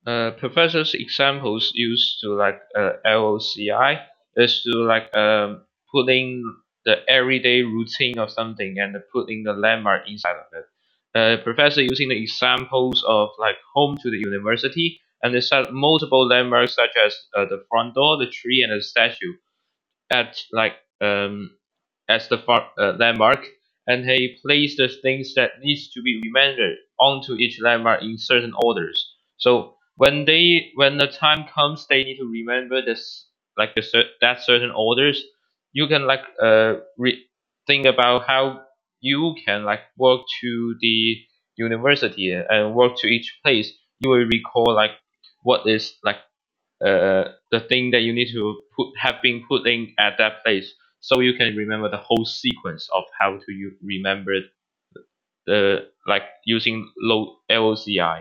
Professor's examples used to LOCI is to putting the everyday routine of something and putting the landmark inside of it. Professor using the examples of like home to the university and they set multiple landmarks such as the front door, the tree, and the statue at as the landmark, and he placed the things that needs to be remembered onto each landmark in certain orders. So when the time comes, they need to remember this that certain orders. You can think about how you can like work to the university and work to each place. You will recall like what is the thing that you need to have been putting at that place so you can remember the whole sequence of how to remember the like using low LOCI.